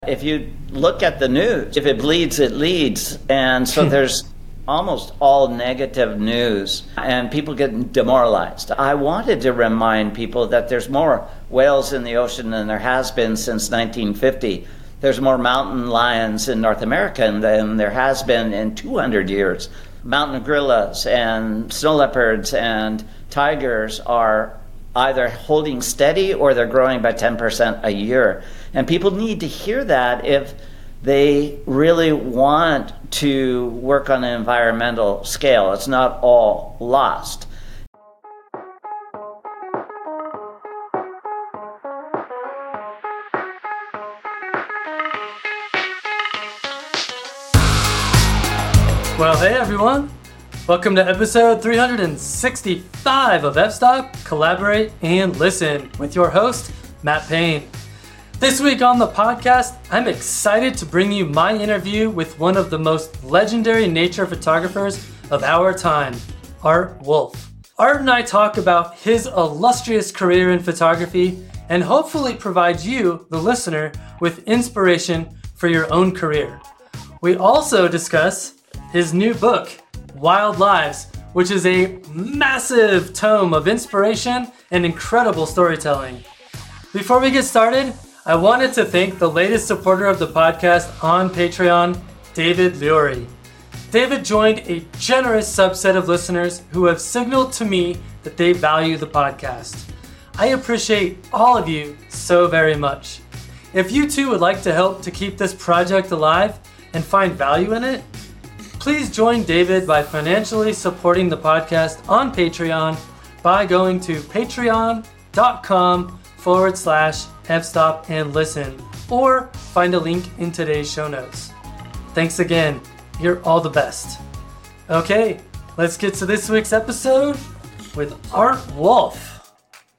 If you look at the news, if it bleeds, it leads. And so there's almost all negative news, and people get demoralized. I wanted to remind people that there's more whales in the ocean than there has been since 1950. There's more mountain lions in North America than there has been in 200 years. Mountain gorillas and snow leopards and tigers are either holding steady or they're growing by 10% a year. And people need to hear that if they really want to work on an environmental scale. It's not all lost. Well, hey everyone! Welcome to episode 365 of F-Stop, Collaborate, and Listen with your host, Matt Payne. This week on the podcast, I'm excited to bring you my interview with one of the most legendary nature photographers of our time, Art Wolfe. Art and I talk about his illustrious career in photography and hopefully provide you, the listener, with inspiration for your own career. We also discuss his new book, Wild Lives, which is a massive tome of inspiration and incredible storytelling. Before we get started, I wanted to thank the latest supporter of the podcast on Patreon, David Lurie. David joined a generous subset of listeners who have signaled to me that they value the podcast. I appreciate all of you so very much. If you too would like to help to keep this project alive and find value in it, please join David by financially supporting the podcast on Patreon by going to patreon.com/fstop and listen, or find a link in today's show notes. Thanks again. You're all the best. Okay, let's get to this week's episode with Art Wolfe.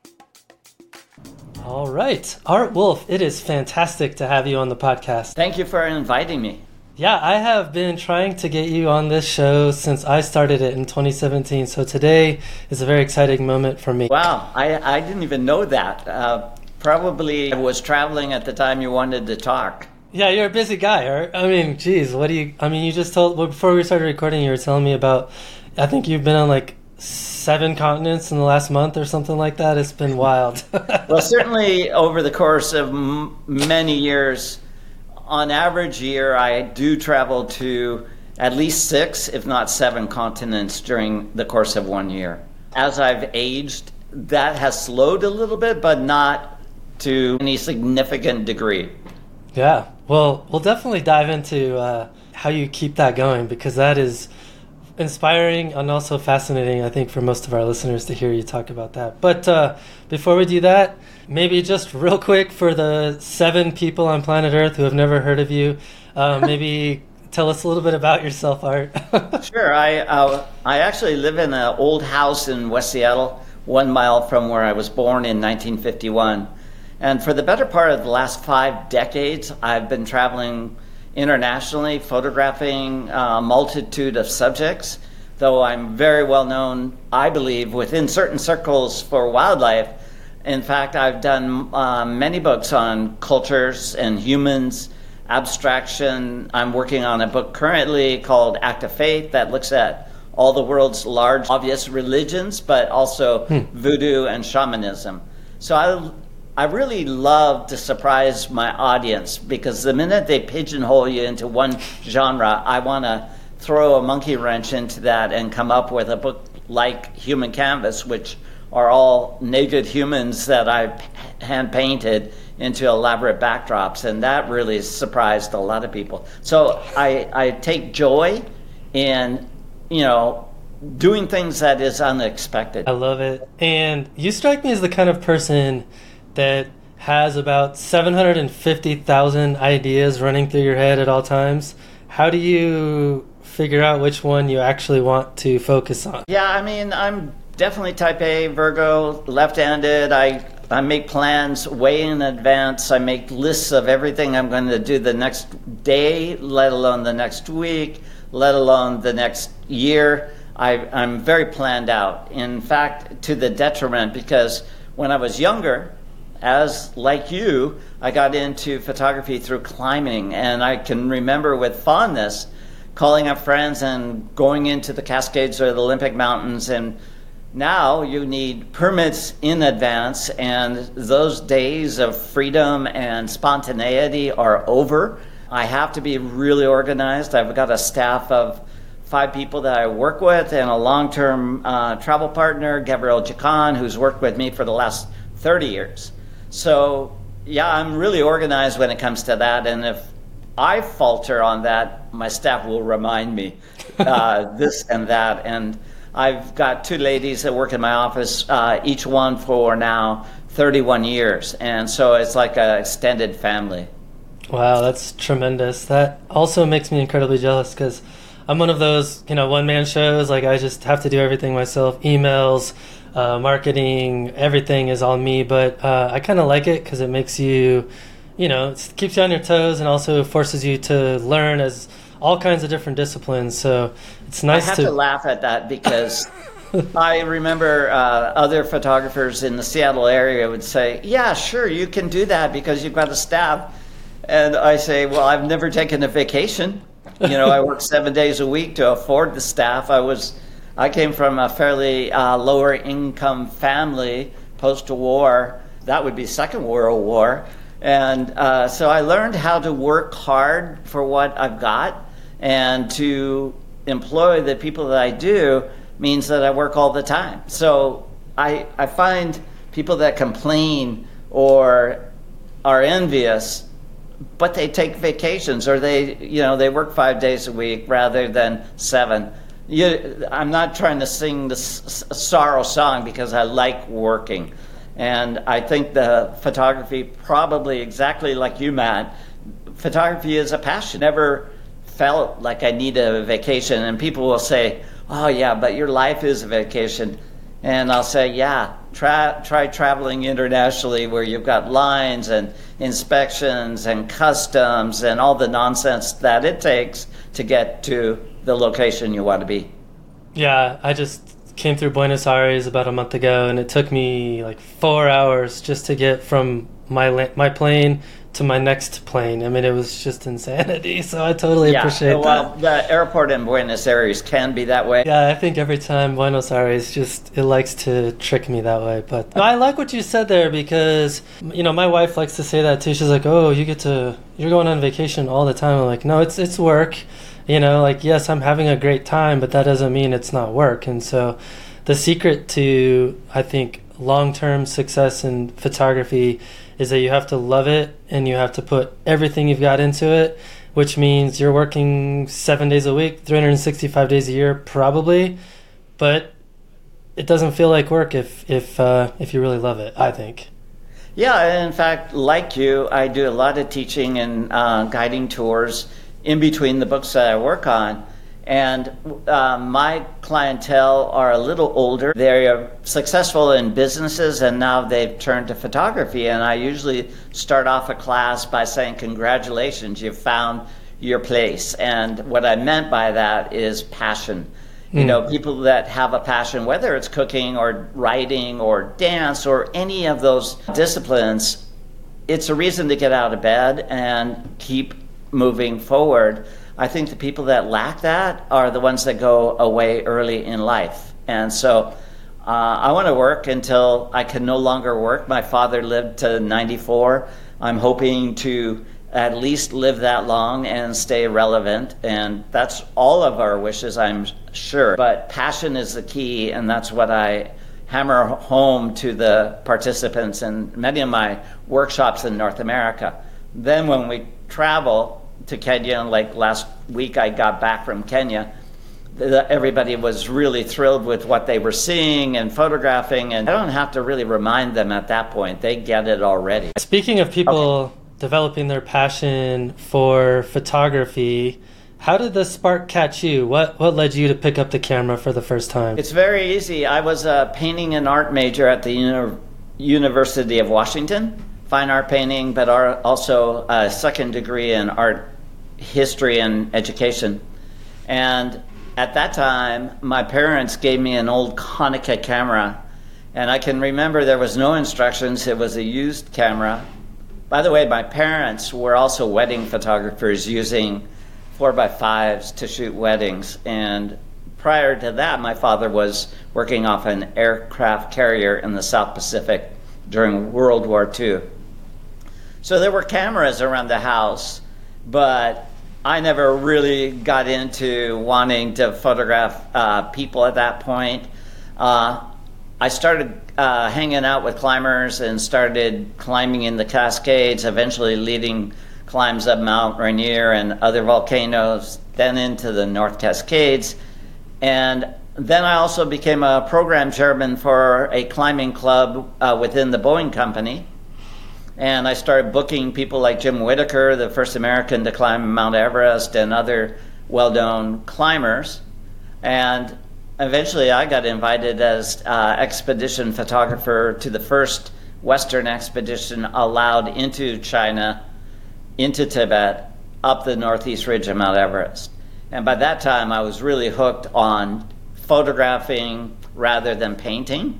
All right, Art Wolfe, it is fantastic to have you on the podcast. Thank you for inviting me. Yeah, I have been trying to get you on this show since I started it in 2017, so today is a very exciting moment for me. Wow, I didn't even know that. Probably I was traveling at the time you wanted to talk. Yeah, you're a busy guy, Art. I mean, geez, you just told, before we started recording, you were telling me about, I think you've been on like 7 continents in the last month or something like that. It's been wild. Well, certainly over the course of many years, on average year, I do travel to at least 6, if not 7 continents during the course of 1 year. As I've aged, that has slowed a little bit, but not to any significant degree. Yeah, well, we'll definitely dive into how you keep that going, because that is inspiring and also fascinating, I think, for most of our listeners to hear you talk about that. But before we do that, maybe just real quick for the 7 people on planet Earth who have never heard of you, maybe tell us a little bit about yourself, Art. Sure. I actually live in an old house in West Seattle, 1 mile from where I was born in 1951. And for the better part of the last 5 decades, I've been traveling internationally, photographing a multitude of subjects, though I'm very well known, I believe, within certain circles for wildlife. In fact, I've done many books on cultures and humans, abstraction. I'm working on a book currently called Act of Faith that looks at all the world's large, obvious religions, but also voodoo and shamanism. So I really love to surprise my audience, because the minute they pigeonhole you into one genre, I want to throw a monkey wrench into that and come up with a book like Human Canvas, which are all naked humans that I've hand painted into elaborate backdrops, and that really surprised a lot of people. So I take joy in, doing things that is unexpected. I love it. And you strike me as the kind of person that has about 750,000 ideas running through your head at all times. How do you figure out which one you actually want to focus on? Yeah, I mean, I'm definitely type A, Virgo, left-handed. I make plans way in advance. I make lists of everything I'm going to do the next day, let alone the next week, let alone the next year. I'm very planned out. In fact, to the detriment, because when I was younger, as like you, I got into photography through climbing, and I can remember with fondness calling up friends and going into the Cascades or the Olympic Mountains. And now you need permits in advance, and those days of freedom and spontaneity are over. I have to be really organized. I've got a staff of 5 people that I work with and a long-term travel partner, Gabriel Jacan, who's worked with me for the last 30 years. So, yeah, I'm really organized when it comes to that. And if I falter on that, my staff will remind me this and that. And I've got 2 ladies that work in my office, each one for now 31 years. And so it's like an extended family. Wow, that's tremendous. That also makes me incredibly jealous because I'm one of those, one-man shows. Like, I just have to do everything myself. Emails, marketing, everything is all me. But I kind of like it because it makes you, it keeps you on your toes and also forces you to learn as all kinds of different disciplines. So it's nice to laugh at that because I remember other photographers in the Seattle area would say, yeah, sure, you can do that because you've got a staff. And I say, well, I've never taken a vacation. I work 7 days a week to afford the staff. I came from a fairly lower income family post-war. That would be Second World War. And so I learned how to work hard for what I've got, and to employ the people that I do means that I work all the time. So I find people that complain or are envious, but they take vacations, or they work 5 days a week rather than 7. I'm not trying to sing the sorrow song because I like working. And I think the photography, probably exactly like you, Matt, photography is a passion. Never felt like I need a vacation. And people will say, oh yeah, but your life is a vacation. And I'll say, yeah, try traveling internationally where you've got lines and inspections and customs and all the nonsense that it takes to get to the location you want to be. Yeah, I just came through Buenos Aires about a month ago, and it took me like 4 hours just to get from my plane to my next plane. I mean, it was just insanity. So I totally appreciate that. Well, the airport in Buenos Aires can be that way. Yeah, I think every time Buenos Aires it likes to trick me that way. But I like what you said there because, my wife likes to say that too. She's like, oh, you're going on vacation all the time. I'm like, no, it's work. Yes, I'm having a great time, but that doesn't mean it's not work. And so the secret to, I think, long-term success in photography is that you have to love it and you have to put everything you've got into it, which means you're working 7 days a week, 365 days a year, probably, but it doesn't feel like work if you really love it, I think. Yeah, in fact, like you, I do a lot of teaching and guiding tours in between the books that I work on. And my clientele are a little older. They're successful in businesses, and now they've turned to photography. And I usually start off a class by saying, congratulations, you've found your place. And what I meant by that is passion. People that have a passion, whether it's cooking or writing or dance or any of those disciplines, it's a reason to get out of bed and keep moving forward. I think the people that lack that are the ones that go away early in life. And so I want to work until I can no longer work. My father lived to 94. I'm hoping to at least live that long and stay relevant. And that's all of our wishes, I'm sure. But passion is the key, and that's what I hammer home to the participants in many of my workshops in North America. Then when we travel to Kenya, like last week I got back from Kenya, everybody was really thrilled with what they were seeing and photographing, and I don't have to really remind them at that point. They get it already. Speaking of people developing their passion for photography, how did the spark catch you? What led you to pick up the camera for the first time? It's very easy. I was a painting and art major at the University of Washington, fine art painting, but also a second degree in art history and education. And at that time, my parents gave me an old Konica camera, And I can remember there was no instructions. It was a used camera. By the way, my parents were also wedding photographers using 4x5s to shoot weddings. And prior to that, my father was working off an aircraft carrier in the South Pacific during World War II. So there were cameras around the house, but I never really got into wanting to photograph people at that point. I started hanging out with climbers and started climbing in the Cascades, eventually leading climbs up Mount Rainier and other volcanoes, then into the North Cascades. And then I also became a program chairman for a climbing club within the Boeing Company. And I started booking people like Jim Whittaker, the first American to climb Mount Everest, and other well-known climbers. And eventually I got invited as expedition photographer to the first Western expedition allowed into China, into Tibet, up the northeast ridge of Mount Everest. And by that time I was really hooked on photographing rather than painting.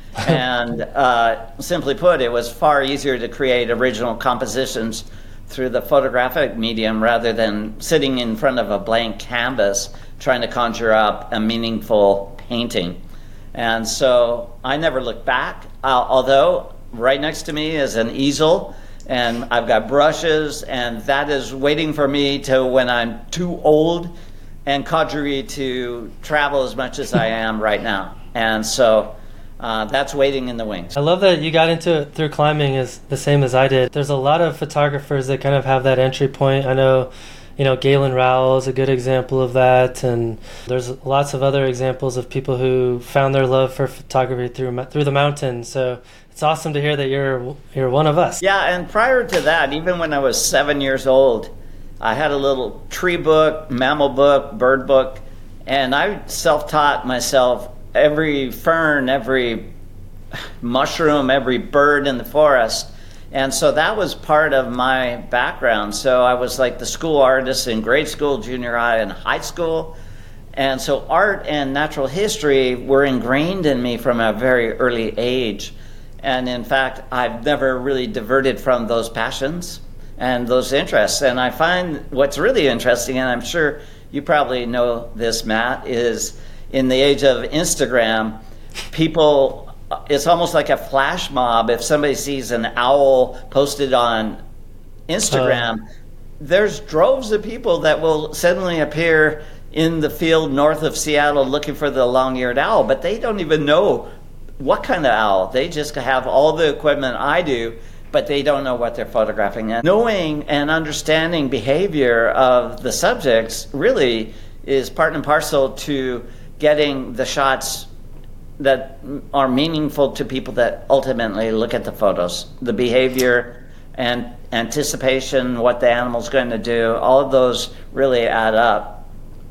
And simply put, it was far easier to create original compositions through the photographic medium rather than sitting in front of a blank canvas trying to conjure up a meaningful painting. And so I never looked back, although right next to me is an easel, and I've got brushes, and that is waiting for me to when I'm too old and cadre to travel as much as I am right now. And so that's waiting in the wings. I love that you got into it through climbing is the same as I did. There's a lot of photographers that kind of have that entry point. I know, Galen Rowell is a good example of that, and there's lots of other examples of people who found their love for photography through the mountains. So it's awesome to hear that you're one of us. Yeah, and prior to that, even when I was 7 years old, I had a little tree book, mammal book, bird book, and I self-taught myself every fern, every mushroom, every bird in the forest. And so that was part of my background. So I was like the school artist in grade school, junior high, and high school. And so art and natural history were ingrained in me from a very early age. And in fact, I've never really diverted from those passions and those interests. And I find what's really interesting, and I'm sure you probably know this, Matt, is in the age of Instagram, people, it's almost like a flash mob. If somebody sees an owl posted on Instagram, there's droves of people that will suddenly appear in the field north of Seattle looking for the long-eared owl, but they don't even know what kind of owl. They just have all the equipment I do, but they don't know what they're photographing. And knowing and understanding behavior of the subjects really is part and parcel to getting the shots that are meaningful to people that ultimately look at the photos. The behavior and anticipation, what the animal's going to do, all of those really add up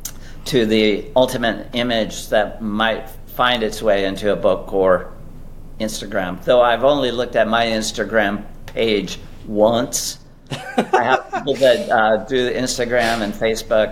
to the ultimate image that might find its way into a book or Instagram. Though I've only looked at my Instagram page once. I have people that do Instagram and Facebook.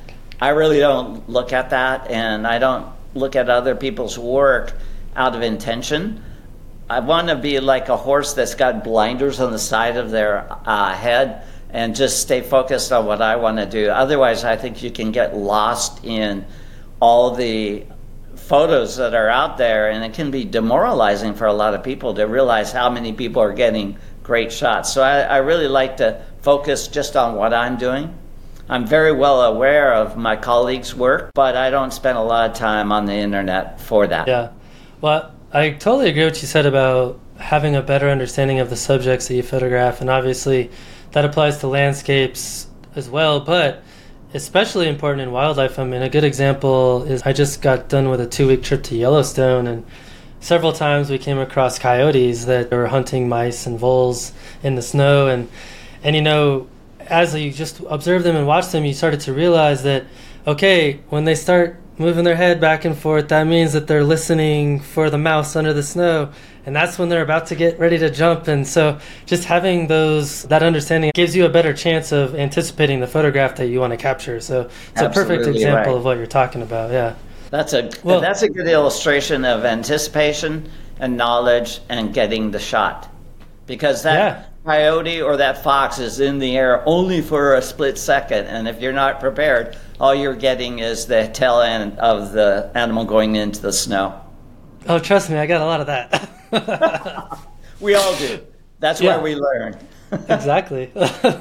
I really don't look at that, and I don't look at other people's work out of intention. I want to be like a horse that's got blinders on the side of their head and just stay focused on what I want to do. Otherwise, I think you can get lost in all the photos that are out there, and it can be demoralizing for a lot of people to realize how many people are getting great shots. So I really like to focus just on what I'm doing. I'm very well aware of my colleagues' work, but I don't spend a lot of time on the internet for that. Yeah. Well, I totally agree with what you said about having a better understanding of the subjects that you photograph, and obviously that applies to landscapes as well, but especially important in wildlife. I mean, a good example is I just got done with a 2-week trip to Yellowstone, and several times we came across coyotes that were hunting mice and voles in the snow, and as you just observe them and watch them, you started to realize that, okay, when they start moving their head back and forth, that means that they're listening for the mouse under the snow, and that's when they're about to get ready to jump. And so just having that understanding gives you a better chance of anticipating the photograph that you want to capture. So it's a perfect example of what you're talking about. Yeah. That's a good illustration of anticipation and knowledge and getting the shot. Because that coyote or that fox is in the air only for a split second, and if you're not prepared, all you're getting is the tail end of the animal going into the snow. Oh, trust me, I got a lot of that. We all do. That's where we learn. Exactly.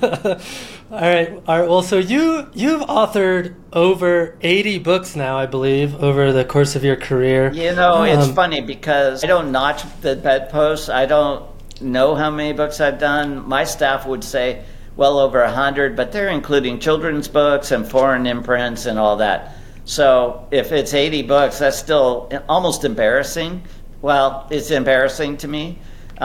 All right. Well, so you've authored over 80 books now, I believe, over the course of your career. It's funny because I don't notch the bedposts. I don't know how many books I've done. My staff would say well over 100, but they're including children's books and foreign imprints and all that. So if it's 80 books, that's still almost embarrassing. Well, it's embarrassing to me.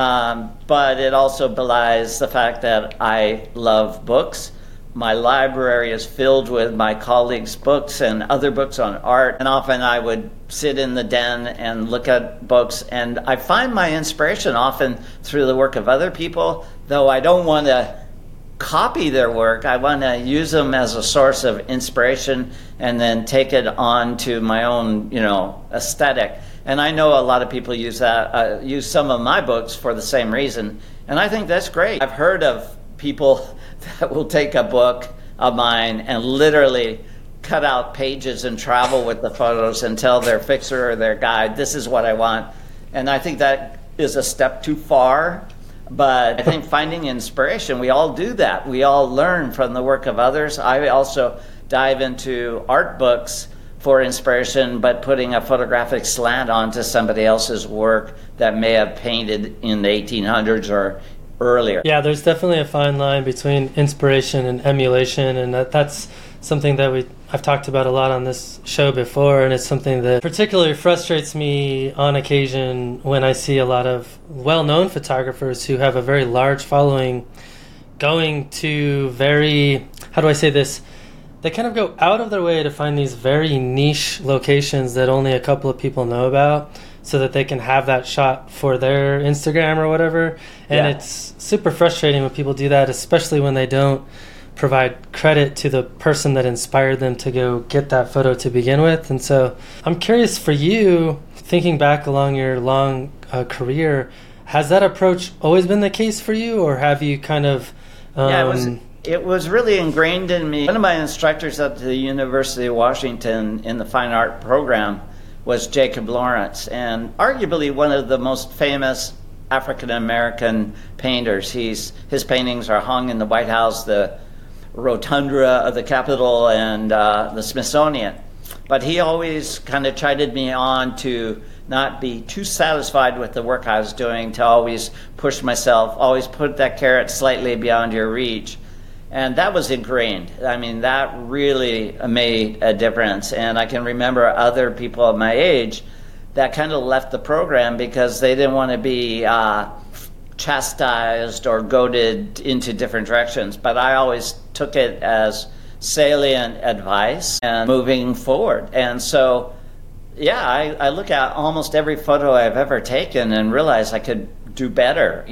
But it also belies the fact that I love books. My library is filled with my colleagues' books and other books on art. And often I would sit in the den and look at books. And I find my inspiration often through the work of other people, though I don't want to copy their work. I want to use them as a source of inspiration and then take it on to my own, aesthetic. And I know a lot of people use some of my books for the same reason. And I think that's great. I've heard of people that will take a book of mine and literally cut out pages and travel with the photos and tell their fixer or their guide, this is what I want. And I think that is a step too far. But I think finding inspiration, we all do that. We all learn from the work of others. I also dive into art books for inspiration, but putting a photographic slant onto somebody else's work that may have painted in the 1800s or earlier. Yeah, there's definitely a fine line between inspiration and emulation, and that's something that I've talked about a lot on this show before, and it's something that particularly frustrates me on occasion when I see a lot of well-known photographers who have a very large following going to very, how do I say this? They kind of go out of their way to find these very niche locations that only a couple of people know about so that they can have that shot for their Instagram or whatever. And it's super frustrating when people do that, especially when they don't provide credit to the person that inspired them to go get that photo to begin with. And so I'm curious for you, thinking back along your long career, has that approach always been the case for you, or have you kind of... It was really ingrained in me. One of my instructors at the University of Washington in the fine art program was Jacob Lawrence, and arguably one of the most famous African-American painters. His paintings are hung in the White House, the rotunda of the Capitol, and the Smithsonian. But he always kind of chided me on to not be too satisfied with the work I was doing, to always push myself, always put that carrot slightly beyond your reach. And that was ingrained. I mean, that really made a difference. And I can remember other people of my age that kind of left the program because they didn't want to be chastised or goaded into different directions. But I always took it as salient advice and moving forward. And so, I look at almost every photo I've ever taken and realize I could do better,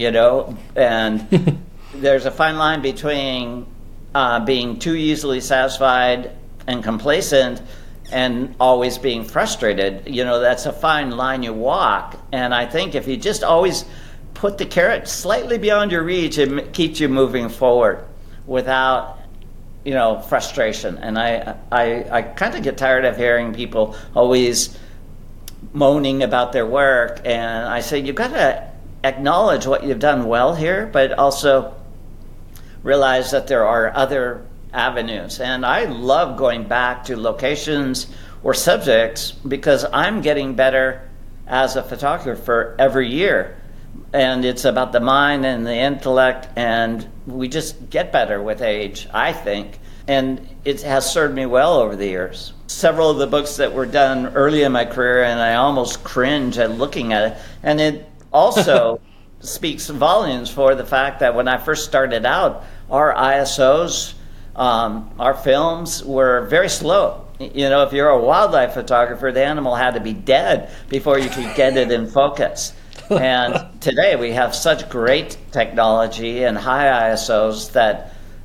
and there's a fine line between being too easily satisfied and complacent and always being frustrated. That's a fine line you walk. And I think if you just always put the carrot slightly beyond your reach, it keeps you moving forward without, frustration. And I kind of get tired of hearing people always moaning about their work. And I say, you've got to acknowledge what you've done well here, but also realize that there are other avenues. And I love going back to locations or subjects because I'm getting better as a photographer every year. And it's about the mind and the intellect, and we just get better with age, I think. And it has served me well over the years. Several of the books that were done early in my career, and I almost cringe at looking at it. And it also speaks volumes for the fact that when I first started out, our ISOs, our films were very slow. If you're a wildlife photographer, the animal had to be dead before you could get it in focus. And today we have such great technology and high ISOs that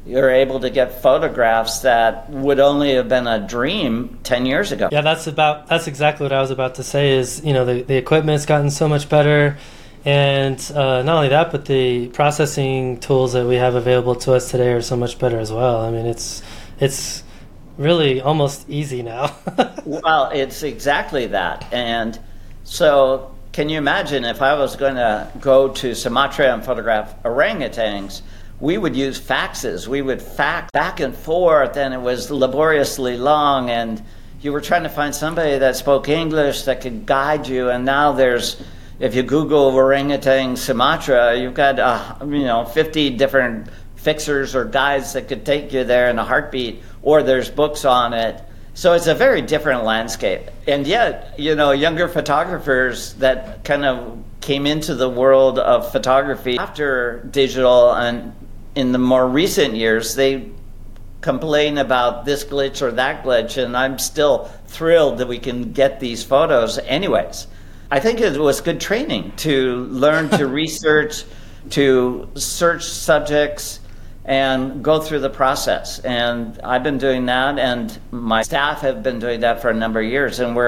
you're able to get photographs that would only have been a dream 10 years ago. Yeah, that's exactly what I was about to say is, the equipment's gotten so much better. And not only that, but the processing tools that we have available to us today are so much better as well. I mean, it's really almost easy now. Well, it's exactly that. And so can you imagine if I was going to go to Sumatra and photograph orangutans, we would use faxes. We would fax back and forth, and it was laboriously long, and you were trying to find somebody that spoke English that could guide you. And now if you Google orangutan Sumatra, you've got 50 different fixers or guides that could take you there in a heartbeat, or there's books on it. So it's a very different landscape. And yet, younger photographers that kind of came into the world of photography after digital and in the more recent years, they complain about this glitch or that glitch, and I'm still thrilled that we can get these photos anyways. I think it was good training to learn to research, to search subjects, and go through the process. And I've been doing that, and my staff have been doing that for a number of years. And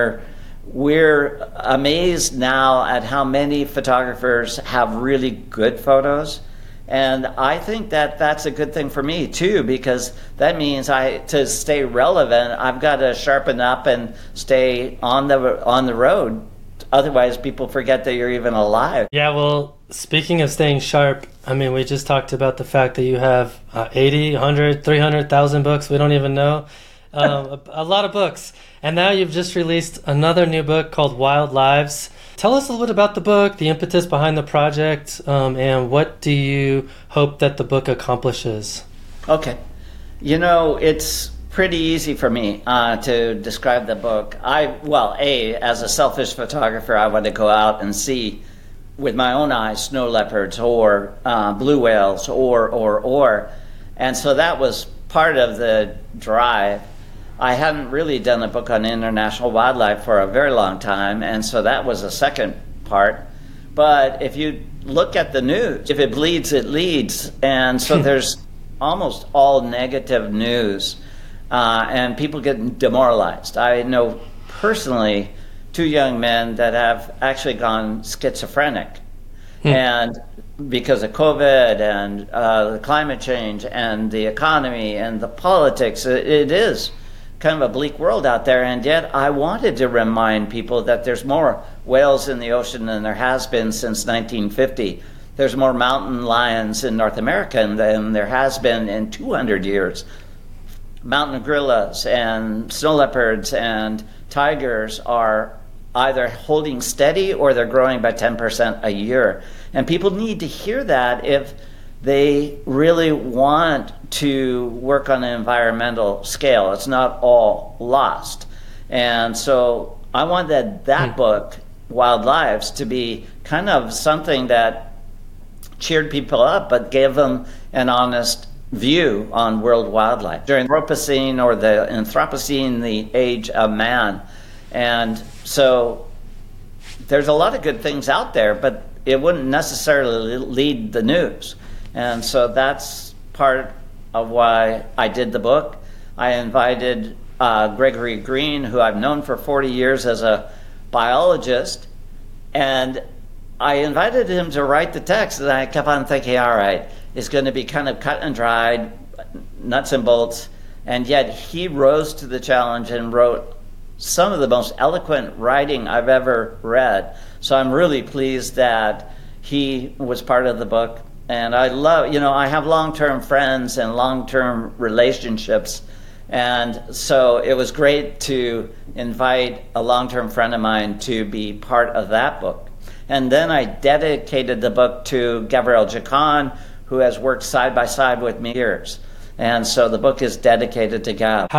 we're amazed now at how many photographers have really good photos. And I think that that's a good thing for me too, because that means to stay relevant, I've got to sharpen up and stay on the road. Otherwise, people forget that you're even alive. Yeah, well, speaking of staying sharp, I mean, we just talked about the fact that you have 80, 100, 300,000 books. We don't even know. A lot of books. And now you've just released another new book called Wild Lives. Tell us a little bit about the book, the impetus behind the project, and what do you hope that the book accomplishes? Okay. It's pretty easy for me to describe the book. As a selfish photographer, I want to go out and see with my own eyes snow leopards or blue whales or. And so that was part of the drive. I hadn't really done a book on international wildlife for a very long time, and so that was a second part. But if you look at the news, if it bleeds, it leads. And so there's almost all negative news, and people get demoralized. I know personally 2 young men that have actually gone schizophrenic, and because of COVID and the climate change and the economy and the politics, it is kind of a bleak world out there. And yet I wanted to remind people that there's more whales in the ocean than there has been since 1950. There's more mountain lions in North America than there has been in 200 years. Mountain gorillas and snow leopards and tigers are either holding steady or they're growing by 10% a year. And people need to hear that if they really want to work on an environmental scale. It's not all lost. And so I wanted that book, Wild Lives, to be kind of something that cheered people up, but gave them an honest view on world wildlife. During the Anthropocene or the Anthropocene, the age of man. And so there's a lot of good things out there, but it wouldn't necessarily lead the news. And so that's part of why I did the book. I invited Gregory Green, who I've known for 40 years as a biologist, and I invited him to write the text, and I kept on thinking, all right, it's going to be kind of cut and dried, nuts and bolts, and yet he rose to the challenge and wrote some of the most eloquent writing I've ever read. So I'm really pleased that he was part of the book. And I love, I have long-term friends and long-term relationships. And so it was great to invite a long-term friend of mine to be part of that book. And then I dedicated the book to Gabriel Jacon, who has worked side by side with me years. And so the book is dedicated to Gab.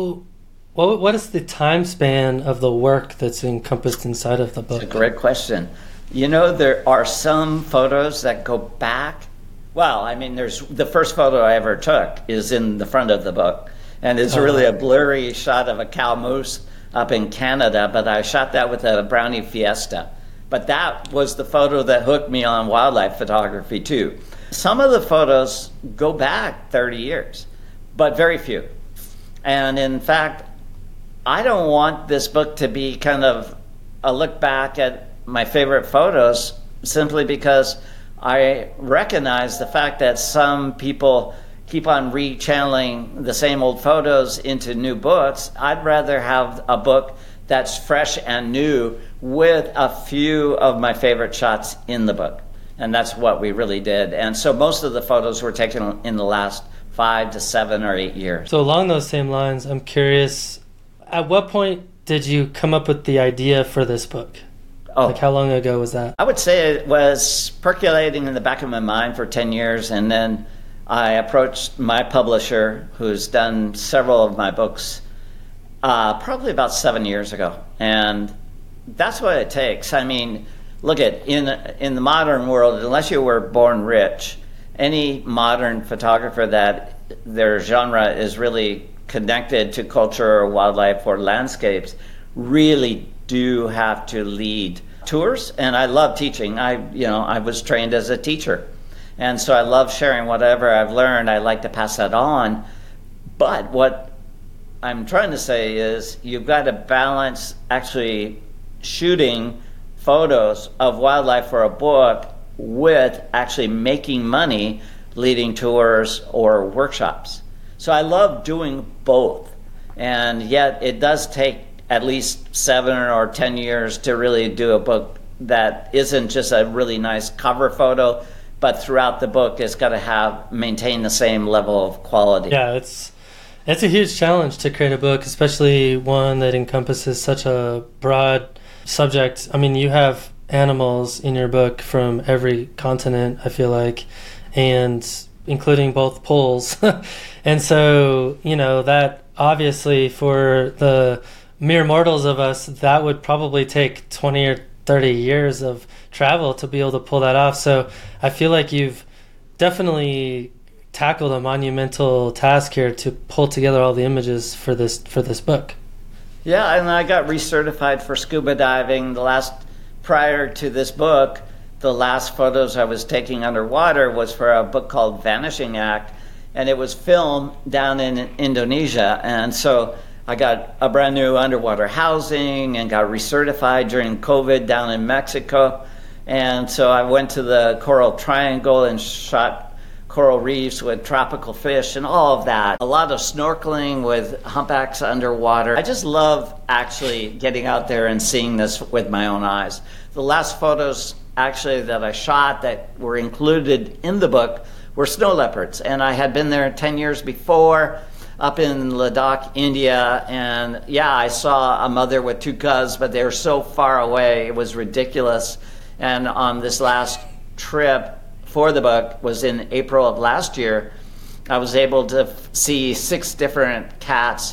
What is the time span of the work that's encompassed inside of the book? It's a great question. There are some photos that go back. Well, I mean, there's the first photo I ever took is in the front of the book. And it's really a blurry shot of a cow moose up in Canada, but I shot that with a Brownie Fiesta. But that was the photo that hooked me on wildlife photography too. Some of the photos go back 30 years, but very few. And in fact, I don't want this book to be kind of a look back at my favorite photos simply because I recognize the fact that some people keep on rechanneling the same old photos into new books. I'd rather have a book that's fresh and new with a few of my favorite shots in the book. And that's what we really did. And so most of the photos were taken in the last 5 to 7 or 8 years. So along those same lines, I'm curious, at what point did you come up with the idea for this book? Oh, like how long ago was that? I would say it was percolating in the back of my mind for 10 years. And then I approached my publisher, who's done several of my books, probably about 7 years ago. And that's what it takes. I mean, look at in the modern world, unless you were born rich, any modern photographer that their genre is really connected to culture or wildlife or landscapes really do have to lead tours. And I love teaching. I was trained as a teacher. And so I love sharing whatever I've learned. I like to pass that on. But what I'm trying to say is you've got to balance actually shooting photos of wildlife for a book with actually making money leading tours or workshops. So I love doing both. And yet it does take at least 7 or 10 years to really do a book that isn't just a really nice cover photo, but throughout the book it's got to maintain the same level of quality. Yeah, it's a huge challenge to create a book, especially one that encompasses such a broad subject. I mean, you have animals in your book from every continent, I feel like, and including both poles. And so, that obviously for the mere mortals of us, that would probably take 20 or 30 years of travel to be able to pull that off. So I feel like you've definitely tackled a monumental task here to pull together all the images for this book. Yeah, and I got recertified for scuba diving. Prior to this book, the last photos I was taking underwater was for a book called Vanishing Act, and it was filmed down in Indonesia. And so I got a brand new underwater housing and got recertified during COVID down in Mexico. And so I went to the Coral Triangle and shot coral reefs with tropical fish and all of that. A lot of snorkeling with humpbacks underwater. I just love actually getting out there and seeing this with my own eyes. The last photos actually that I shot that were included in the book were snow leopards. And I had been there 10 years before up in Ladakh, India. And yeah, I saw a mother with 2 cubs, but they were so far away. It was ridiculous. And on this last trip for the book was in April of last year, I was able to see 6 different cats,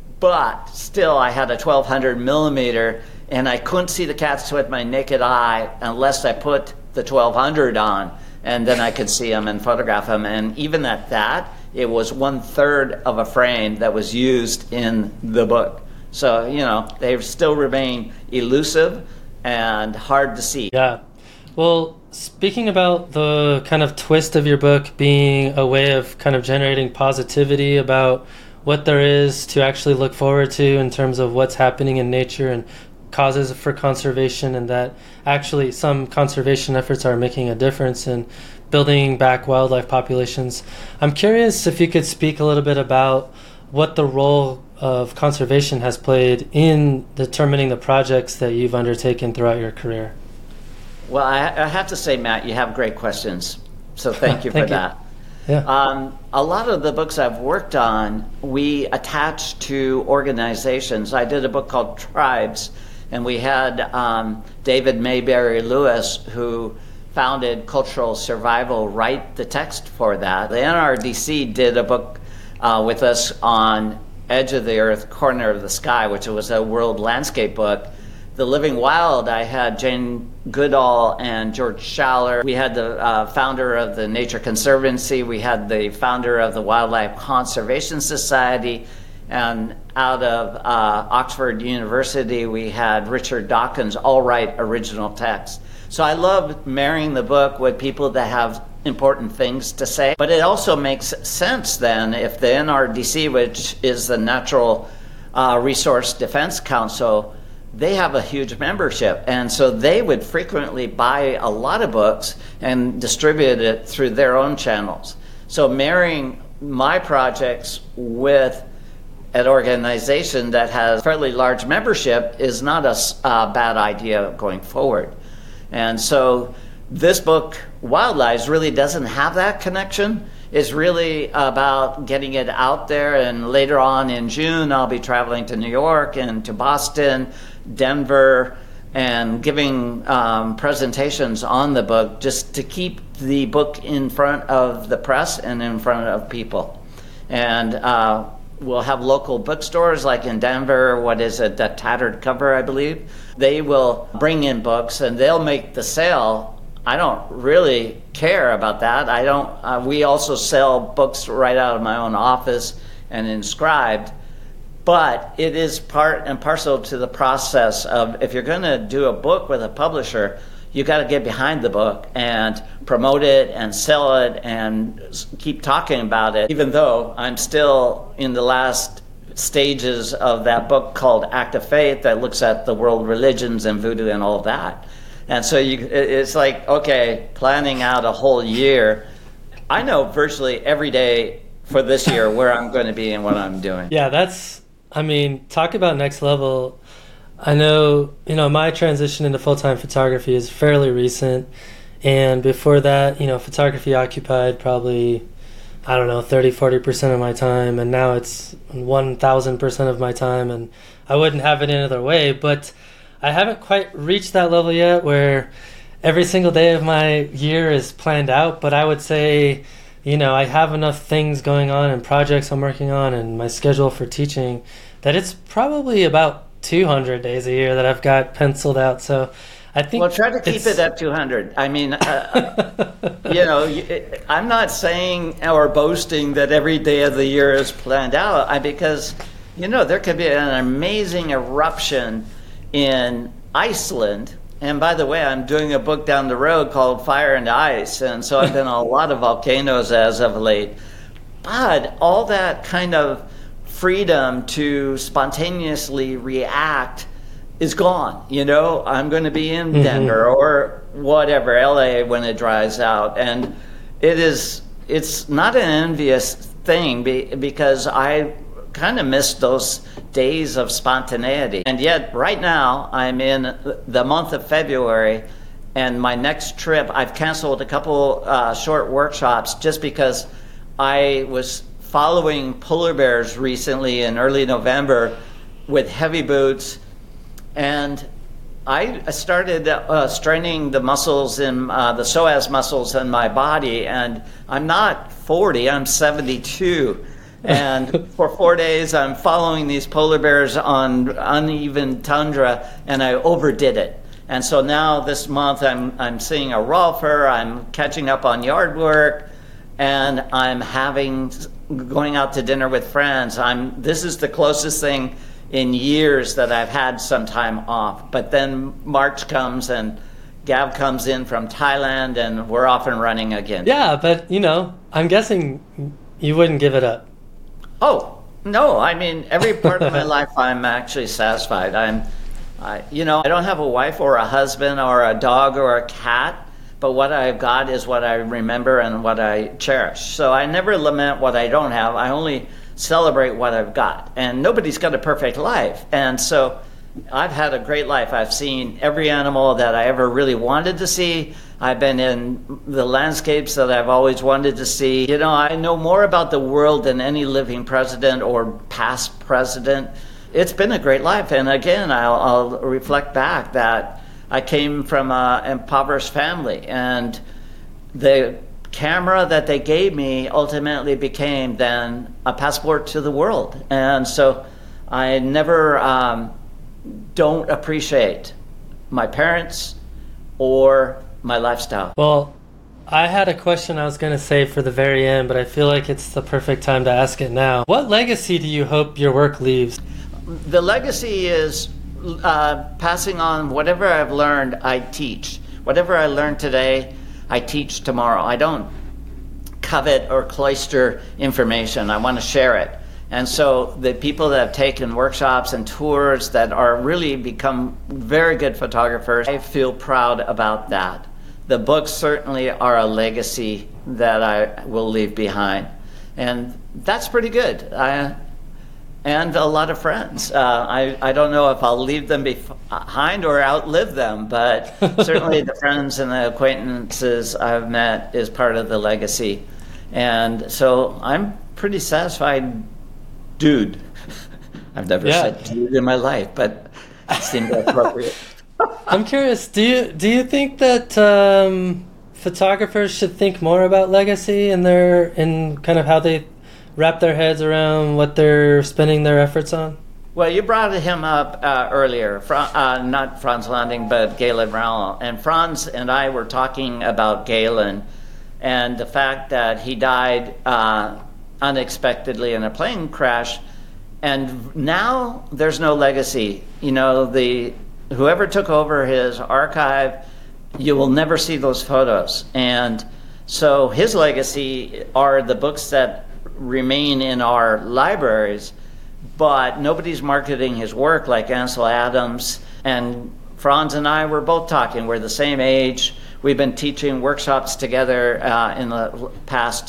but still I had a 1200 millimeter and I couldn't see the cats with my naked eye unless I put the 1200 on, and then I could see them and photograph them. And even at that, it was 1/3 of a frame that was used in the book. So, they still remain elusive and hard to see. Yeah. Well, speaking about the kind of twist of your book being a way of kind of generating positivity about what there is to actually look forward to in terms of what's happening in nature and causes for conservation, and that actually some conservation efforts are making a difference in building back wildlife populations. I'm curious if you could speak a little bit about what the role of conservation has played in determining the projects that you've undertaken throughout your career. Well, I have to say, Matt, you have great questions. So thank you for that. Yeah. A lot of the books I've worked on, we attach to organizations. I did a book called Tribes, and we had David Mayberry Lewis, who founded Cultural Survival, write the text for that. The NRDC did a book with us on Edge of the Earth, Corner of the Sky, which was a world landscape book. The Living Wild, I had Jane Goodall and George Schaller. We had the founder of the Nature Conservancy. We had the founder of the Wildlife Conservation Society. And out of Oxford University, we had Richard Dawkins all write original text. So I love marrying the book with people that have important things to say. But it also makes sense then if the NRDC, which is the Natural Resource Defense Council, they have a huge membership. And so they would frequently buy a lot of books and distribute it through their own channels. So marrying my projects with an organization that has fairly large membership is not a bad idea going forward. And so this book, Wild Lives, really doesn't have that connection. It's really about getting it out there, and later on in June I'll be traveling to New York and to Boston, Denver, and giving presentations on the book just to keep the book in front of the press and in front of people. And we'll have local bookstores like in Denver, the Tattered Cover, I believe. They will bring in books and they'll make the sale. I don't really care about that. We also sell books right out of my own office and inscribed. But it is part and parcel to the process of, if you're going to do a book with a publisher, you got to get behind the book and promote it and sell it and keep talking about it, even though I'm still in the last stages of that book called Act of Faith that looks at the world religions and voodoo and all of that. And so it's like, okay, planning out a whole year. I know virtually every day for this year where I'm going to be and what I'm doing. Yeah, talk about next level. I know, my transition into full-time photography is fairly recent. And before that, photography occupied probably, 30-40% of my time. And now it's 1,000% of my time. And I wouldn't have it any other way. But I haven't quite reached that level yet where every single day of my year is planned out. But I would say, I have enough things going on and projects I'm working on and my schedule for teaching that it's probably about 200 days a year that I've got penciled out. So I think... Well, try to keep it at 200. I mean, I'm not saying or boasting that every day of the year is planned out because, there could be an amazing eruption in Iceland. And by the way, I'm doing a book down the road called Fire and Ice. And so I've been on a lot of volcanoes as of late. But all that kind of freedom to spontaneously react is gone. I'm going to be in Denver or whatever, LA, when it dries out. And it's not an envious thing because I kind of missed those days of spontaneity. And yet right now I'm in the month of February, and my next trip, I've canceled a couple short workshops just because I was following polar bears recently in early November with heavy boots, and I started straining the muscles in the psoas muscles in my body, and I'm not 40, I'm 72. And for 4 days, I'm following these polar bears on uneven tundra, and I overdid it. And so now this month, I'm seeing a rolfer, I'm catching up on yard work, and I'm going out to dinner with friends. This is the closest thing in years that I've had some time off. But then March comes, and Gav comes in from Thailand, and we're off and running again. Yeah, but, I'm guessing you wouldn't give it up. Oh, no. I mean, every part of my life I'm actually satisfied. I don't have a wife or a husband or a dog or a cat, but what I've got is what I remember and what I cherish. So I never lament what I don't have. I only celebrate what I've got. And nobody's got a perfect life. And so I've had a great life. I've seen every animal that I ever really wanted to see. I've been in the landscapes that I've always wanted to see. I know more about the world than any living president or past president. It's been a great life. And again, I'll reflect back that I came from an impoverished family. And the camera that they gave me ultimately became then a passport to the world. And so I never don't appreciate my parents or my lifestyle. Well, I had a question I was going to save for the very end, but I feel like it's the perfect time to ask it now. What legacy do you hope your work leaves? The legacy is passing on whatever I've learned, I teach. Whatever I learned today, I teach tomorrow. I don't covet or cloister information. I want to share it. And so the people that have taken workshops and tours that are really become very good photographers, I feel proud about that. The books certainly are a legacy that I will leave behind. And that's pretty good. And a lot of friends. I don't know if I'll leave them behind or outlive them, but certainly the friends and the acquaintances I've met is part of the legacy. And so I'm pretty satisfied, dude. I've never said dude in my life, but it seemed appropriate. I'm curious, do you think that photographers should think more about legacy in kind of how they wrap their heads around what they're spending their efforts on? Well, you brought him up earlier, not Frans Landing, but Galen Rowell. And Frans and I were talking about Galen and the fact that he died unexpectedly in a plane crash. And now there's no legacy. You know, whoever took over his archive, you will never see those photos. And so his legacy are the books that remain in our libraries, but nobody's marketing his work like Ansel Adams. And Frans and I were both talking. We're the same age. We've been teaching workshops together in the past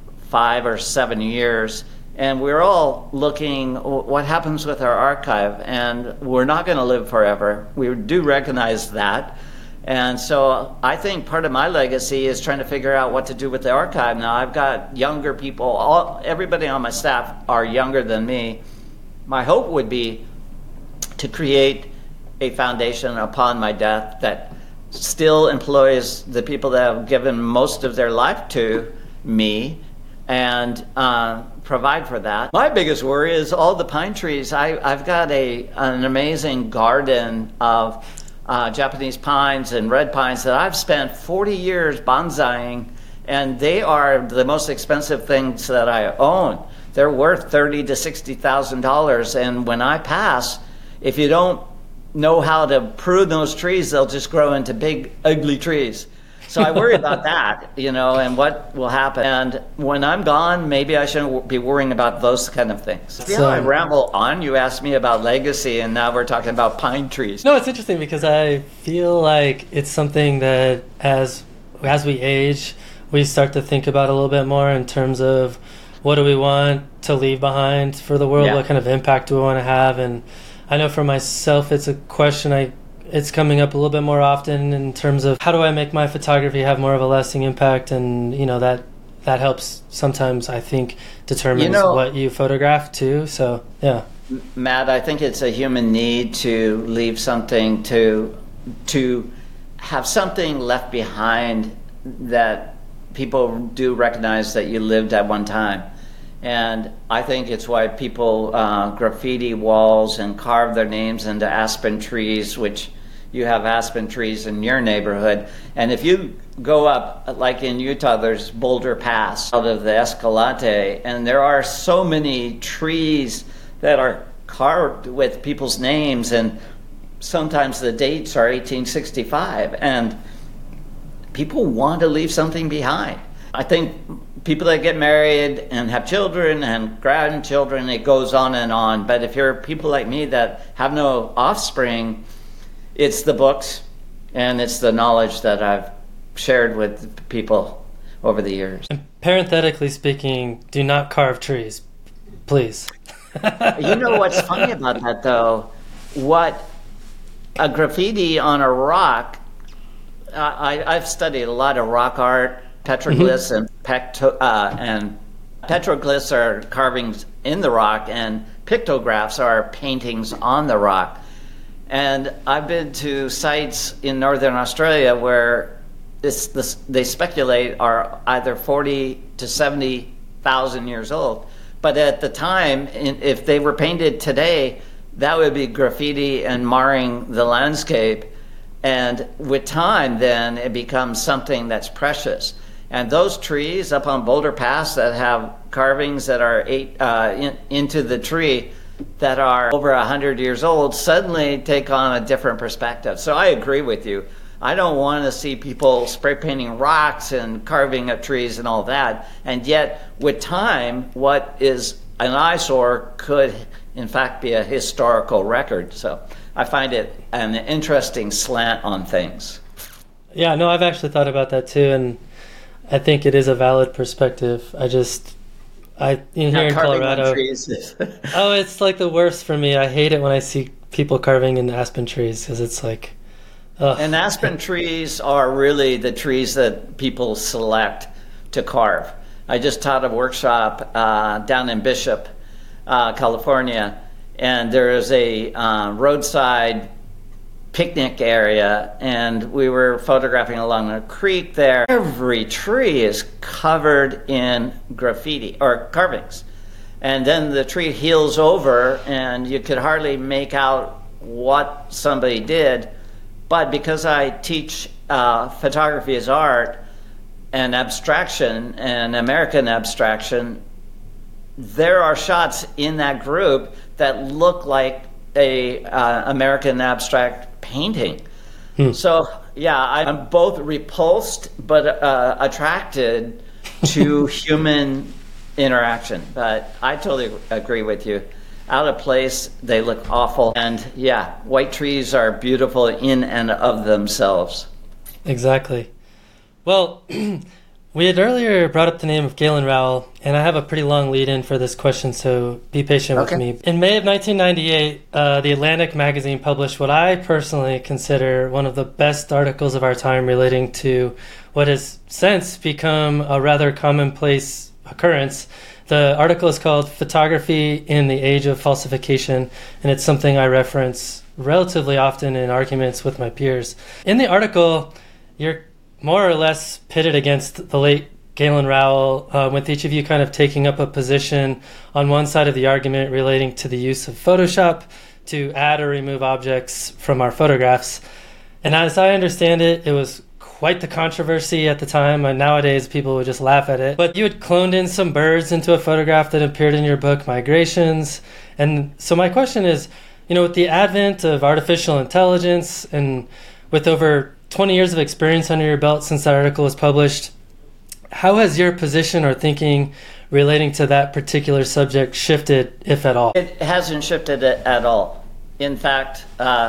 5 or 7 years. And we're all looking what happens with our archive. And we're not going to live forever. We do recognize that. And so I think part of my legacy is trying to figure out what to do with the archive. Now, I've got younger people. Everybody on my staff are younger than me. My hope would be to create a foundation upon my death that still employs the people that have given most of their life to me and provide for that. My biggest worry is all the pine trees. I've got an amazing garden of Japanese pines and red pines that I've spent 40 years bonsaiing, and they are the most expensive things that I own. They're worth $30,000 to $60,000, and when I pass, if you don't know how to prune those trees, they'll just grow into big, ugly trees. So I worry about that, and what will happen. And when I'm gone, maybe I shouldn't be worrying about those kind of things. So, I ramble on. You asked me about legacy, and now we're talking about pine trees. No, it's interesting because I feel like it's something that as we age, we start to think about a little bit more in terms of what do we want to leave behind for the world, what kind of impact do we want to have. And I know for myself, it's a question it's coming up a little bit more often in terms of how do I make my photography have more of a lasting impact, and that helps sometimes, I think, determine what you photograph too. So yeah, Matt, I think it's a human need to leave something, to have something left behind that people do recognize that you lived at one time. And I think it's why people graffiti walls and carve their names into aspen trees, which you have aspen trees in your neighborhood. And if you go up, like in Utah, there's Boulder Pass out of the Escalante, and there are so many trees that are carved with people's names, and sometimes the dates are 1865, and people want to leave something behind. I think people that get married and have children and grandchildren, it goes on and on. But if you're people like me that have no offspring, it's the books and it's the knowledge that I've shared with people over the years. And parenthetically speaking, do not carve trees, please. You know what's funny about that, though? What a graffiti on a rock, I've studied a lot of rock art, petroglyphs and petroglyphs are carvings in the rock, and pictographs are paintings on the rock. And I've been to sites in northern Australia where they speculate are either 40 to 70,000 years old. But at the time, if they were painted today, that would be graffiti and marring the landscape. And with time, then, it becomes something that's precious. And those trees up on Boulder Pass that have carvings that are into the tree that are over 100 years old suddenly take on a different perspective. So I agree with you. I don't want to see people spray painting rocks and carving up trees and all that. And yet, with time, what is an eyesore could, in fact, be a historical record. So I find it an interesting slant on things. Yeah, no, I've actually thought about that too, and I think it is a valid perspective. Here in Colorado, oh, it's like the worst for me. I hate it when I see people carving in aspen trees because it's like, ugh. And aspen trees are really the trees that people select to carve. I just taught a workshop down in Bishop, California, and there is a roadside picnic area, and we were photographing along a creek there. Every tree is covered in graffiti or carvings, and then the tree heals over and you could hardly make out what somebody did. But because I teach photography as art and abstraction and American abstraction, there are shots in that group that look like a American abstract painting. So yeah, I'm both repulsed but attracted to human interaction. But I totally agree with you. Out of place, they look awful. And yeah, white trees are beautiful in and of themselves. Exactly. Well, we had earlier brought up the name of Galen Rowell, and I have a pretty long lead-in for this question, so be patient with me. In May of 1998, The Atlantic magazine published what I personally consider one of the best articles of our time relating to what has since become a rather commonplace occurrence. The article is called Photography in the Age of Falsification, and it's something I reference relatively often in arguments with my peers. In the article, you're more or less pitted against the late Galen Rowell, with each of you kind of taking up a position on one side of the argument relating to the use of Photoshop to add or remove objects from our photographs. And as I understand it, it was quite the controversy at the time, and nowadays people would just laugh at it. But you had cloned in some birds into a photograph that appeared in your book, Migrations. And so my question is, with the advent of artificial intelligence and with over 20 years of experience under your belt since that article was published, how has your position or thinking relating to that particular subject shifted, if at all? It hasn't shifted at all. In fact,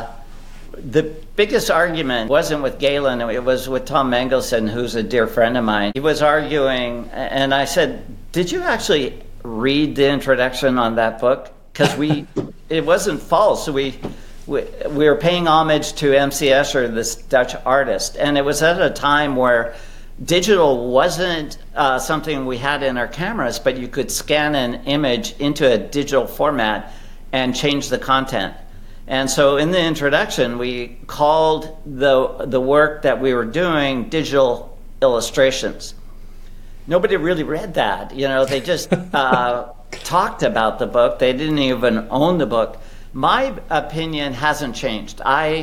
the biggest argument wasn't with Galen, it was with Tom Mengelson, who's a dear friend of mine. He was arguing, and I said, did you actually read the introduction on that book? Because it wasn't false. We were paying homage to M.C. Escher, this Dutch artist, and it was at a time where digital wasn't something we had in our cameras, but you could scan an image into a digital format and change the content. And so in the introduction, we called the work that we were doing digital illustrations. Nobody really read that. They just talked about the book. They didn't even own the book. My opinion hasn't changed.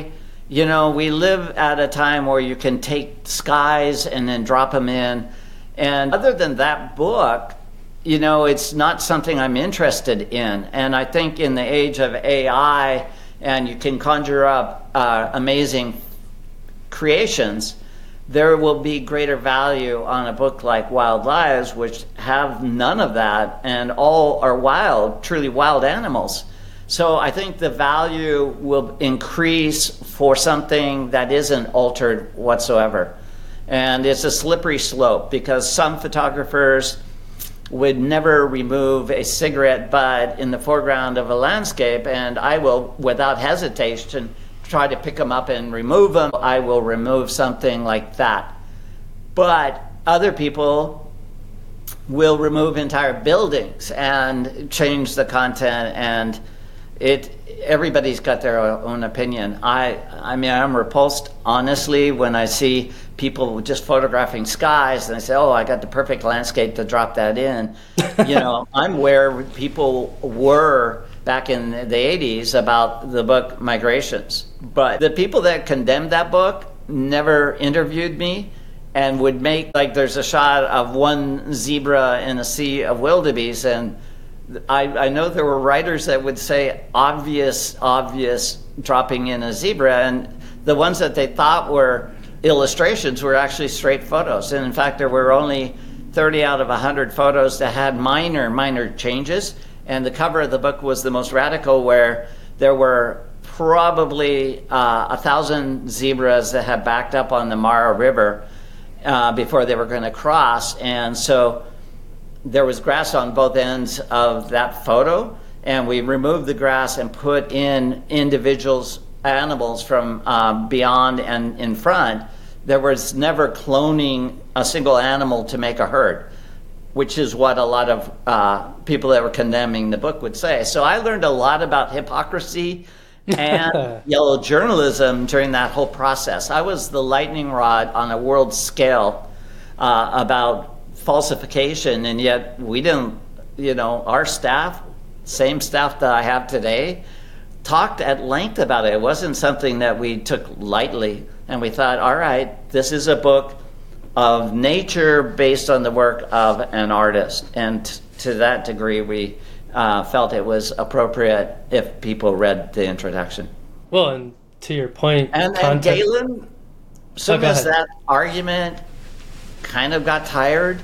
We live at a time where you can take skies and then drop them in. And other than that book, it's not something I'm interested in. And I think in the age of AI, and you can conjure up amazing creations, there will be greater value on a book like Wild Lives, which have none of that, and all are wild, truly wild animals. So I think the value will increase for something that isn't altered whatsoever. And it's a slippery slope, because some photographers would never remove a cigarette butt in the foreground of a landscape, and I will, without hesitation, try to pick them up and remove them. I will remove something like that. But other people will remove entire buildings and change the content, and everybody's got their own opinion. I'm repulsed, honestly, when I see people just photographing skies and I say, I got the perfect landscape to drop that in. I'm where people were back in the 80s about the book Migrations. But the people that condemned that book never interviewed me and would make, there's a shot of one zebra in a sea of wildebeest, and I know there were writers that would say obvious dropping in a zebra, and the ones that they thought were illustrations were actually straight photos. And in fact, there were only 30 out of 100 photos that had minor changes. And the cover of the book was the most radical, where there were probably 1,000 zebras that had backed up on the Mara River before they were going to cross. And so there was grass on both ends of that photo, and we removed the grass and put in animals from beyond and in front. There was never cloning a single animal to make a herd, which is what a lot of people that were condemning the book would say. So I learned a lot about hypocrisy and yellow journalism during that whole process. I was the lightning rod on a world scale about falsification, and yet we didn't, our staff, same staff that I have today, talked at length about it. It wasn't something that we took lightly, and we thought, all right, this is a book of nature based on the work of an artist. And to that degree, we felt it was appropriate if people read the introduction. Well, and to your point, and Galen, soon as that argument kind of got tired,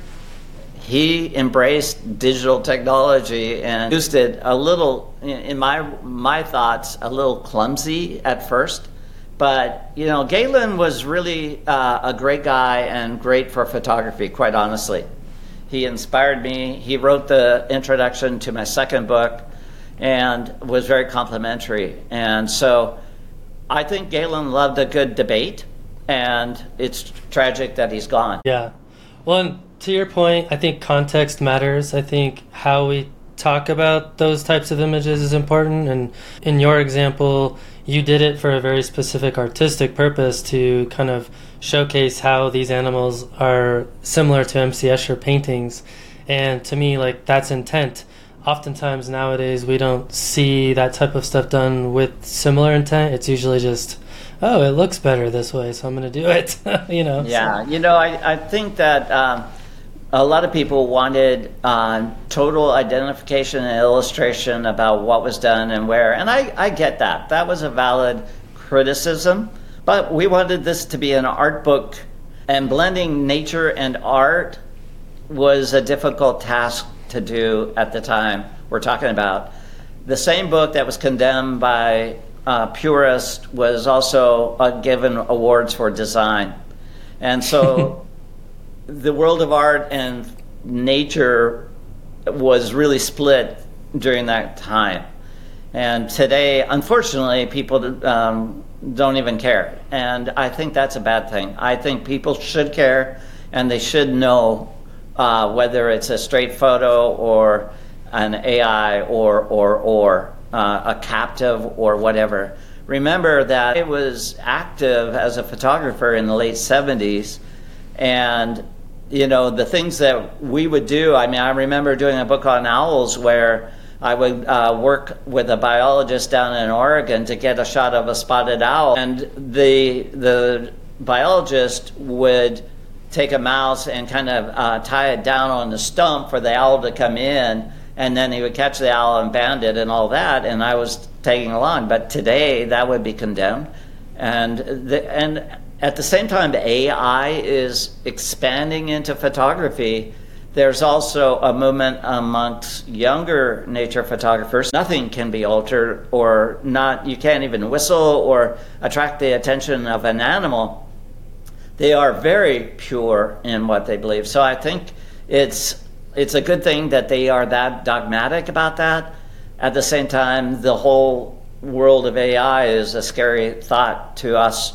he embraced digital technology and used it a little, in my thoughts, a little clumsy at first. But, Galen was really a great guy and great for photography, quite honestly. He inspired me. He wrote the introduction to my second book and was very complimentary. And so I think Galen loved a good debate, and it's tragic that he's gone. Yeah. Well, and to your point, I think context matters. I think how we talk about those types of images is important. And in your example, you did it for a very specific artistic purpose to kind of showcase how these animals are similar to M.C. Escher paintings. And to me, that's intent. Oftentimes nowadays, we don't see that type of stuff done with similar intent. It's usually just, oh, it looks better this way, so I'm going to do it. Yeah, so. I think that a lot of people wanted total identification and illustration about what was done and where, and I get that. That was a valid criticism, but we wanted this to be an art book, and blending nature and art was a difficult task to do at the time we're talking about. The same book that was condemned by purists was also given awards for design. And so the world of art and nature was really split during that time. And today, unfortunately, people don't even care. And I think that's a bad thing. I think people should care, and they should know whether it's a straight photo or an AI or a captive or whatever. Remember that it was active as a photographer in the late 70s, and the things that we would do. I remember doing a book on owls where I would work with a biologist down in Oregon to get a shot of a spotted owl, and the biologist would take a mouse and kind of tie it down on the stump for the owl to come in, and then he would catch the owl and band it and all that, and I was tagging along. But today that would be condemned, and at the same time AI is expanding into photography. There's also a movement amongst younger nature photographers. Nothing can be altered, or not. You can't even whistle or attract the attention of an animal. They are very pure in what they believe. So I think it's a good thing that they are that dogmatic about that. At the same time, the whole world of AI is a scary thought to us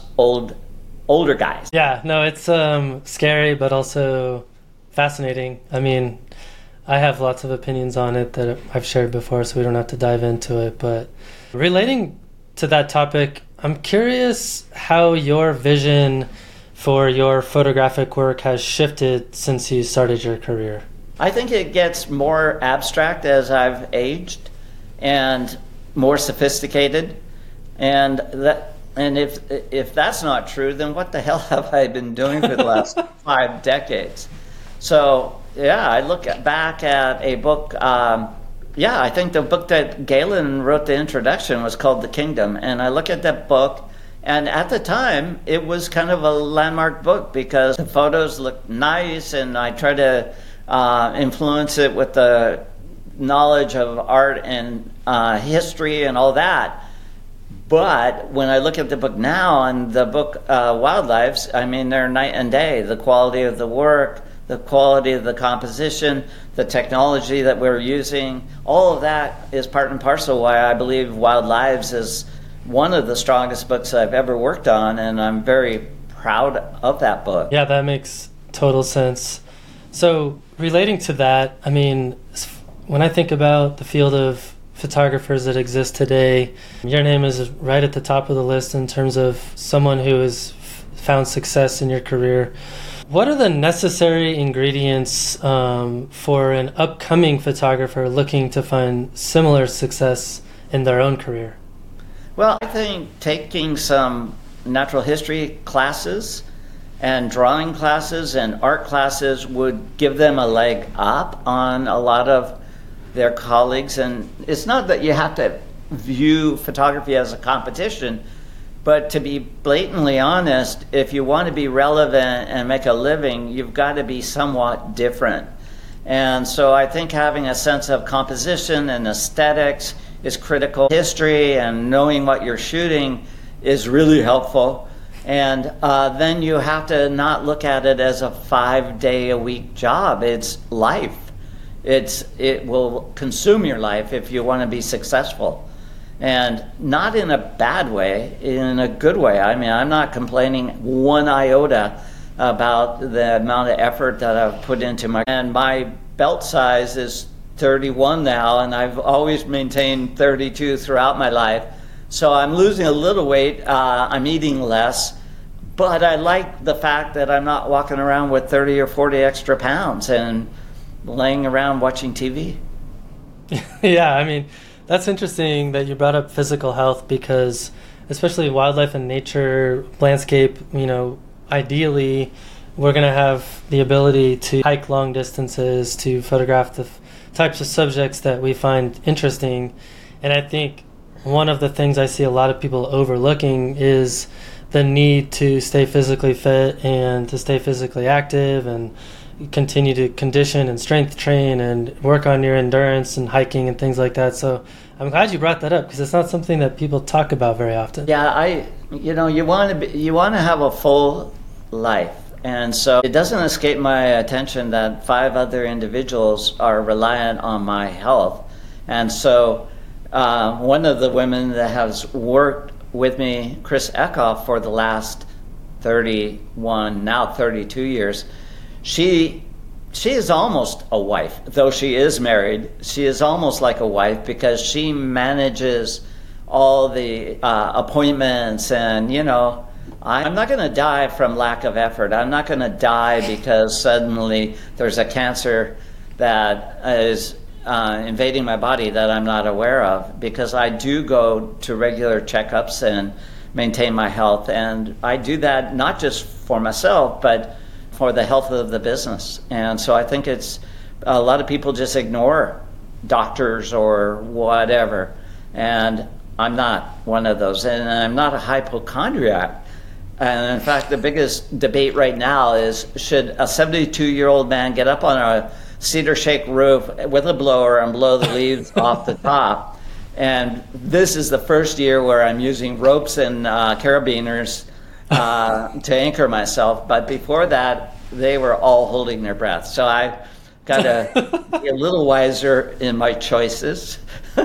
older guys. Yeah, no, it's scary, but also fascinating. I have lots of opinions on it that I've shared before, so we don't have to dive into it. But relating to that topic, I'm curious how your vision for your photographic work has shifted since you started your career. I think it gets more abstract as I've aged and more sophisticated. And if that's not true, then what the hell have I been doing for the last 5 decades? So, yeah, I look back at a book. I think the book that Galen wrote the introduction was called The Kingdom. And I look at that book And at the time, it was kind of a landmark book because the photos looked nice, and I tried to influence it with the knowledge of art and history and all that. But when I look at the book now and the book Wild Lives, I mean, they're night and day. The quality of the work, the quality of the composition, the technology that we're using, all of that is part and parcel why I believe Wild Lives is one of the strongest books I've ever worked on, and I'm very proud of that book. Yeah, that makes total sense. So relating to that, I mean, when I think about the field of photographers that exist today, your name is right at the top of the list in terms of someone who has found success in your career. What are the necessary ingredients for an upcoming photographer looking to find similar success in their own career? Well, I think taking some natural history classes and drawing classes and art classes would give them a leg up on a lot of their colleagues. And it's not that you have to view photography as a competition, but to be blatantly honest, if you want to be relevant and make a living, you've got to be somewhat different. And so I think having a sense of composition and aesthetics is critical. History and knowing what you're shooting is really helpful. And then you have to not look at it as a 5-day-a-week job. It's life. It will consume your life if you want to be successful. And not in a bad way, in a good way. I mean, I'm not complaining one iota about the amount of effort that I've put into and my belt size is 31 now, and I've always maintained 32 throughout my life. So I'm losing a little weight, I'm eating less, but I like the fact that I'm not walking around with 30 or 40 extra pounds and laying around watching TV. Yeah, I mean, that's interesting that you brought up physical health because especially wildlife and nature, landscape, ideally we're going to have the ability to hike long distances, to photograph the types of subjects that we find interesting. And I think one of the things I see a lot of people overlooking is the need to stay physically fit and to stay physically active and continue to condition and strength train and work on your endurance and hiking and things like that. So I'm glad you brought that up because it's not something that people talk about very often. Yeah, you want to have a full life. And so it doesn't escape my attention that 5 other individuals are reliant on my health. And so one of the women that has worked with me, Chris Eckhoff, for the last 31, now 32 years, she is almost a wife. Though she is married, she is almost like a wife because she manages all the appointments and, I'm not going to die from lack of effort. I'm not going to die because suddenly there's a cancer that is invading my body that I'm not aware of, because I do go to regular checkups and maintain my health. And I do that not just for myself, but for the health of the business. And so I think it's a lot of people just ignore doctors or whatever. And I'm not one of those. And I'm not a hypochondriac. And in fact, the biggest debate right now is, should a 72-year-old man get up on a cedar shake roof with a blower and blow the leaves off the top? And this is the first year where I'm using ropes and carabiners to anchor myself. But before that, they were all holding their breath. So I got to be a little wiser in my choices.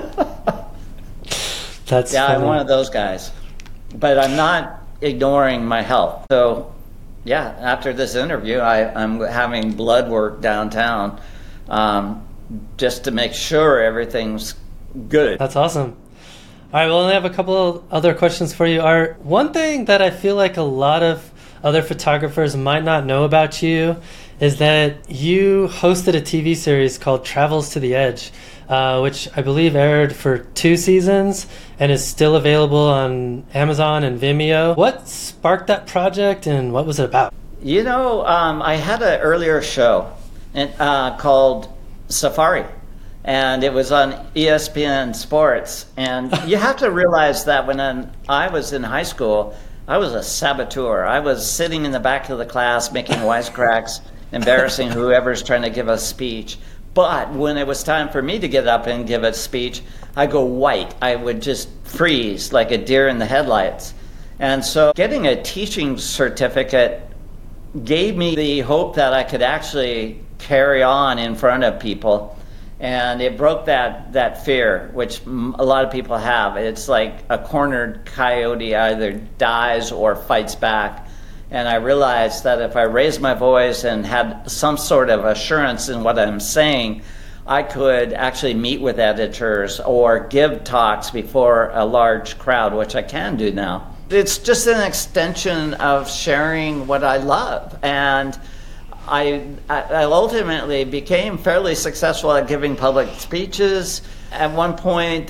That's yeah, funny. I'm one of those guys. But I'm not ignoring my health. So yeah, after this interview, I'm having blood work downtown just to make sure everything's good. That's awesome. All right, well, I have a couple of other questions for you. Art, one thing that I feel like a lot of other photographers might not know about you is that you hosted a TV series called Travels to the Edge, which I believe aired for 2 seasons and is still available on Amazon and Vimeo. What sparked that project and what was it about? I had an earlier show called Safari, and it was on ESPN Sports. And you have to realize that when I was in high school, I was a saboteur. I was sitting in the back of the class making wisecracks, embarrassing whoever's trying to give a speech. But when it was time for me to get up and give a speech, I go white. I would just freeze like a deer in the headlights. And so getting a teaching certificate gave me the hope that I could actually carry on in front of people. And it broke that fear, which a lot of people have. It's like a cornered coyote either dies or fights back. And I realized that if I raised my voice and had some sort of assurance in what I'm saying, I could actually meet with editors or give talks before a large crowd, which I can do now. It's just an extension of sharing what I love. And I ultimately became fairly successful at giving public speeches. At one point,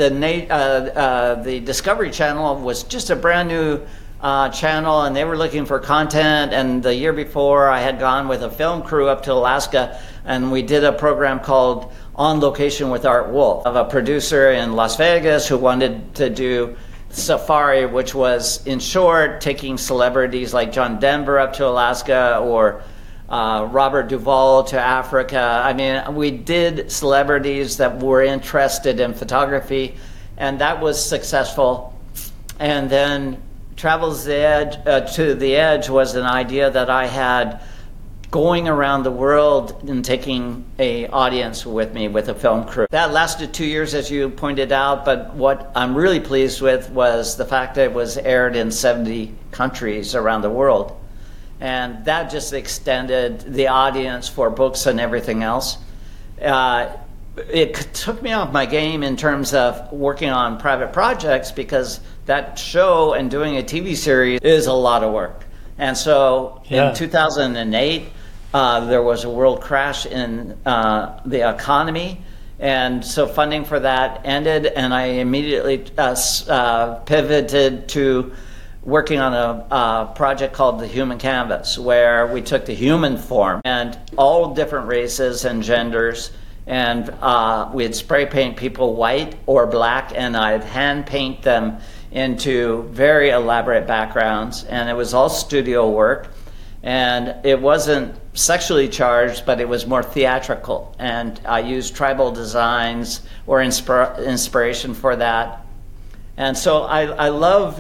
the Discovery Channel was just a brand new channel, and they were looking for content. And the year before, I had gone with a film crew up to Alaska, and we did a program called On Location with Art Wolf, of a producer in Las Vegas who wanted to do safari, which was, in short, taking celebrities like John Denver up to Alaska or Robert Duvall to Africa. I mean, we did celebrities that were interested in photography, and that was successful. And then Travels to the Edge was an idea that I had going around the world and taking an audience with me with a film crew. That lasted 2 years, as you pointed out, but what I'm really pleased with was the fact that it was aired in 70 countries around the world. And that just extended the audience for books and everything else. It took me off my game in terms of working on private projects, because that show and doing a TV series is a lot of work. And so in 2008, there was a world crash in the economy. And so funding for that ended, and I immediately pivoted to working on a project called The Human Canvas, where we took the human form and all different races and genders, and we'd spray paint people white or black, and I'd hand paint them into very elaborate backgrounds, and it was all studio work, and it wasn't sexually charged, but it was more theatrical, and I used tribal designs or inspiration for that. And so I love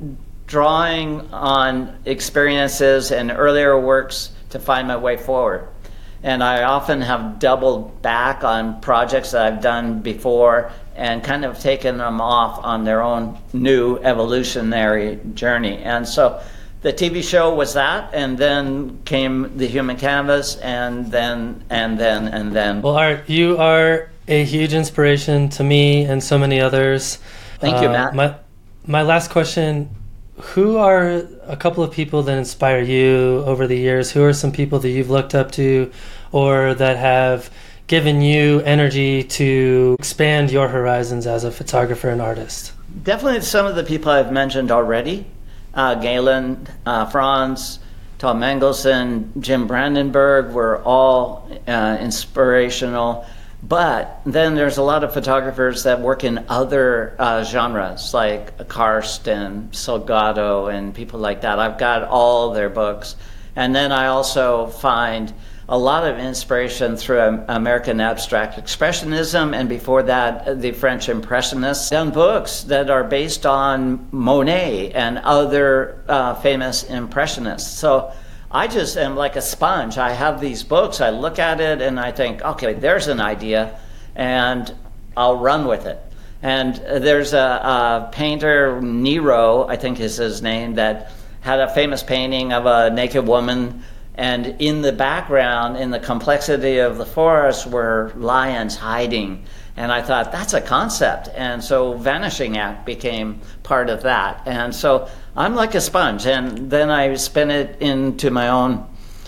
drawing on experiences and earlier works to find my way forward. And I often have doubled back on projects that I've done before and kind of taken them off on their own new evolutionary journey. And so the TV show was that, and then came The Human Canvas, and then. Well, Art, you are a huge inspiration to me and so many others. Thank you, Matt. My last question: who are a couple of people that inspire you over the years? Who are some people that you've looked up to or that have given you energy to expand your horizons as a photographer and artist? Definitely some of the people I've mentioned already. Galen, Franz, Tom Mengelson, Jim Brandenburg were all inspirational. But then there's a lot of photographers that work in other genres, like Karsten, Salgado, and people like that. I've got all their books. And then I also find a lot of inspiration through American abstract expressionism, and before that, the French Impressionists. Done books that are based on Monet and other famous Impressionists. So I just am like a sponge. I have these books, I look at it, and I think, okay, there's an idea, and I'll run with it. And there's a painter, Nero, I think is his name, that had a famous painting of a naked woman, and in the background, in the complexity of the forest, were lions hiding. And I thought, that's a concept. And so Vanishing Act became part of that. And so I'm like a sponge. And then I spin it into my own,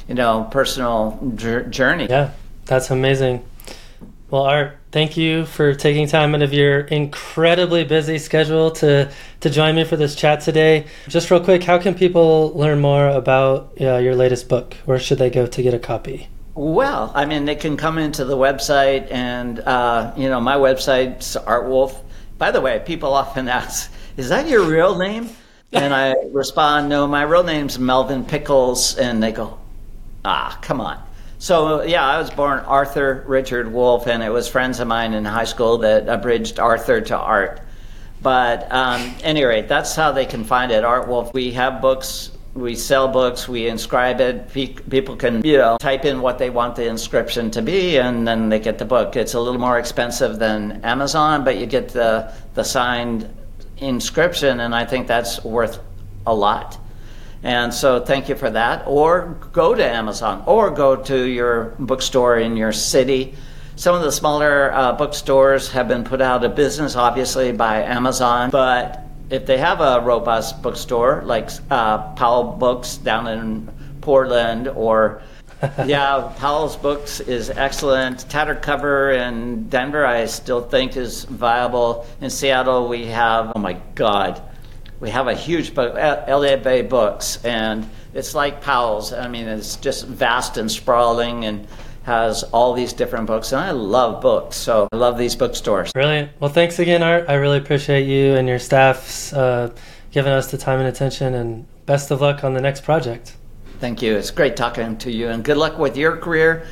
personal journey. Yeah, that's amazing. Well, Art, thank you for taking time out of your incredibly busy schedule to join me for this chat today. Just real quick, how can people learn more about your latest book? Where should they go to get a copy? Well, they can come into the website, and my website's Art Wolf. By the way, people often ask, is that your real name? And I respond, no, my real name's Melvin Pickles. And they go, come on. So, yeah, I was born Arthur Richard Wolf, and it was friends of mine in high school that abridged Arthur to Art. But any rate, that's how they can find it, Art Wolf. We have books, we sell books, we inscribe it. People can, type in what they want the inscription to be, and then they get the book. It's a little more expensive than Amazon, but you get the signed inscription, and I think that's worth a lot. And so thank you for that. Or go to Amazon, or go to your bookstore in your city. Some of the smaller bookstores have been put out of business, obviously, by Amazon. But if they have a robust bookstore, like Powell Books down in Portland, or Powell's Books is excellent. Tattered Cover in Denver, I still think is viable. In Seattle, we have, we have a huge book, Elliott Bay Books, and it's like Powell's. I mean, it's just vast and sprawling and has all these different books, and I love books, so I love these bookstores. Brilliant. Well, thanks again, Art. I really appreciate you and your staff's giving us the time and attention, and best of luck on the next project. Thank you. It's great talking to you, and good luck with your career.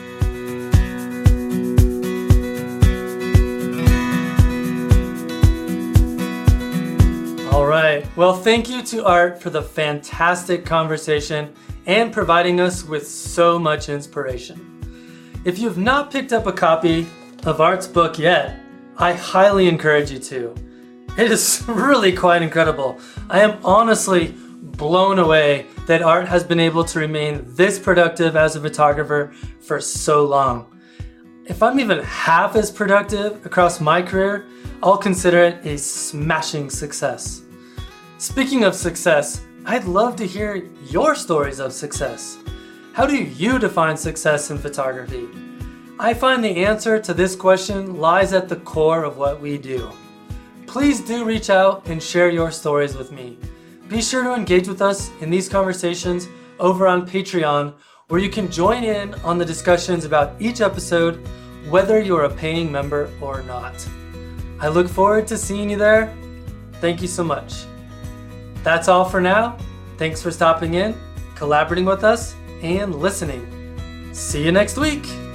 All right. Well, thank you to Art for the fantastic conversation and providing us with so much inspiration. If you've not picked up a copy of Art's book yet, I highly encourage you to. It is really quite incredible. I am honestly blown away that Art has been able to remain this productive as a photographer for so long. If I'm even half as productive across my career, I'll consider it a smashing success. Speaking of success, I'd love to hear your stories of success. How do you define success in photography? I find the answer to this question lies at the core of what we do. Please do reach out and share your stories with me. Be sure to engage with us in these conversations over on Patreon, where you can join in on the discussions about each episode, whether you're a paying member or not. I look forward to seeing you there. Thank you so much. That's all for now. Thanks for stopping in, collaborating with us, and listening. See you next week.